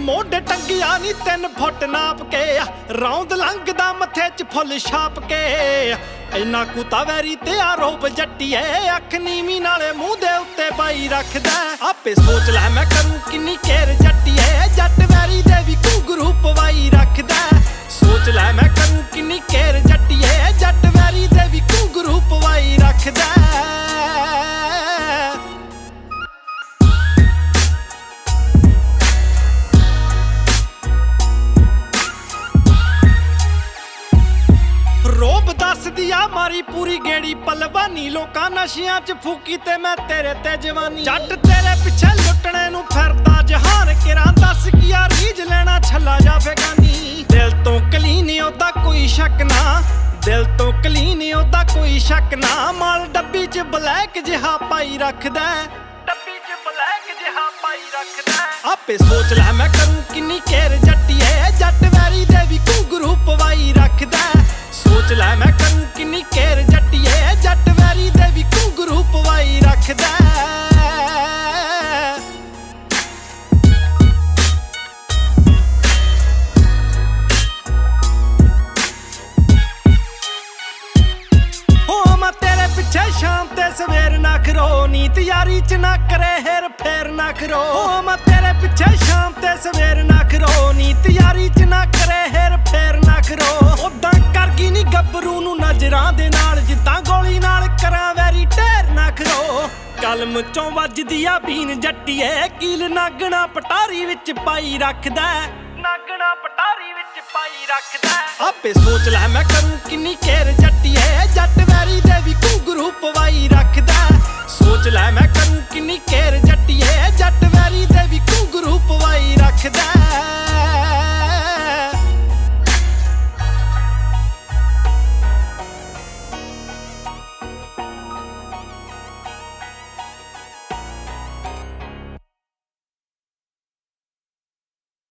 ਮੋਢੇ ਟੰਗਿਆ ਨੀ 3 ਫੁੱਟ ਨਾਪ ਕੇ ਰੌਂਦ ਲੰਘਦਾ ਮੱਥੇ 'ਚ ਫੁੱਲ ਛਾਪ ਕੇ ਇੰਨਾ ਕੁ ਤਾਂ ਵੈਰੀ ਤੇ ਆਰੋਪ ਜੱਟੀਏ ਅੱਖ ਨੀਵੀਂ ਨਾਲੇ ਮੂੰਹ ਦੇ ਉੱਤੇ ਬਾਈ ਰੱਖਦਾ ਆਪੇ ਸੋਚ ਲੈ ਮੈਂ ਕਰੂੰ ਕਿੰਨੀ ਕੇਰ ਜੱਟੀਏ ਜੱਟ ਵੈਰੀ ਦੇ ਵੀ ਘੁੰਗਰੂ ਪਵਾਈ ਰੱਖਦਾ ਸੋਚ ਲੈ ਮੈਂ ਕਰੂੰ ਕਿੰਨੀ ਕੇਰ ਜੱਟੀਏ ਜੱਟ ਵੈਰੀ ਦੇ ਵੀ ਘੁੰਗਰੂ ਪਵਾਈ ਰੱਖਦਾ ਰੋਬ ਦੱਸਦੀ ਆ ਮਾਰੀ ਪੂਰੀ ਗੇੜੀ ਪਲਵਾਨੀ ਲੋਕਾਂ ਨਸ਼ਿਆਂ 'ਚ ਫੂਕੀ ਤੇ ਮੈਂ ਤੇਰੇ ਤੇ ਜਵਾਨੀ ਜੱਟ ਤੇਰੇ ਪਿੱਛੇ ਲੁੱਟਣੇ ਨੂੰ ਫਿਰਦਾ ਜਹਾਨ ਕਿਰਾਂ ਦੱਸ ਕੀ ਆ ਰੀਝ ਲੈਣਾ ਛੱਲਾ ਜਾਵੇਗਾਨੀ ਦਿਲ ਤੋਂ ਕਲੀਨ ਉਹਦਾ ਕੋਈ ਸ਼ੱਕ ਨਾ ਦਿਲ ਤੋਂ ਕਲੀਨ ਉਹਦਾ ਕੋਈ ਸ਼ੱਕ ਨਾ ਮਾਲ ਡੱਬੀ 'ਚ ਬਲੈਕ ਜਿਹਾ ਪਾਈ ਰੱਖਦਾ ਡੱਬੀ 'ਚ ਬਲੈਕ ਜਿਹਾ ਪਾਈ ਰੱਖਦਾ ਆਪੇ ਸੋਚ ਲੈ ਮੈਂ ਕਰੂੰ ਕਿੰਨੀ ਕੇਰ ਜੱਟੀਏ ਜੱਟ ਵੈਰੀ ਦੇ ਵੀ ਘੁੰਗਰੂ ਪਵਾਈ ਰੱਖਦਾ ਸੋਚ ਲੈ ਮੈਂ ਕਰੂੰ ਕਿੰਨੀ ਕੇਰ ਜੱਟੀਏ ਜੱਟ ਵੈਰੀ ਦੇ ਵੀ ਘੁੰਗਰੂ ਪਵਾਈ ਰੱਖਦਾ ਹੋ ਮੈਂ ਤੇਰੇ ਪਿੱਛੇ ਸ਼ਾਮ ਤੇ ਸਵੇਰ ਨਾ ਖਰੋ ਨੀਤ ਯਾਰੀ 'ਚ ਨਾ ਕਰੇ ਹੇਰ ਫੇਰ ਨਾ ਖਰੋ ਹੋ ਮੈਂ ਤੇਰੇ ਪਿੱਛੇ ਸ਼ਾਮ ਤੇ ਸਵੇਰ ਨਾ ਖਰੋ ਨੀਤ ਯਾਰੀ 'ਚ ਨਾ ਕਰੇ ਹੇਰ ਫੇਰ ਨਾ ਖਰੋ ਉਦਾਂ ਕਰ ਗਈ ਨੀ ਗੱਭਰੂ ਨੂੰ ਨਜ਼ਰਾਂ ਦੇ ਨਾਲ ਜਿੱਦਾਂ ਗੋਲੀ ਨਾਲ ਕਰਾਂ ਵੈਰੀ ਢੇਰ ਨਾ ਖਰੋ ਕਲਮ ਚੋਂ ਵੱਜਦੀ ਆ ਬੀਨ ਜੱਟੀਏ ਕੀਲ ਨਾਗਣਾ ਪਟਾਰੀ ਵਿੱਚ ਪਾਈ ਰੱਖਦਾ ਨਾਗਣਾ ਪਟਾਰੀ ਵਿੱਚ ਪਾਈ ਰੱਖਦਾ ਆਪੇ ਸੋਚ ਲੈ ਮੈਂ ਕਰੂੰ ਕਿੰਨੀ ਕੇਰ ਜੱਟੀਏ ਜੱਟ ਵੈਰੀ ਦੇ ਵੀ ਘੁੰਗਰੂ ਪਵਾਈ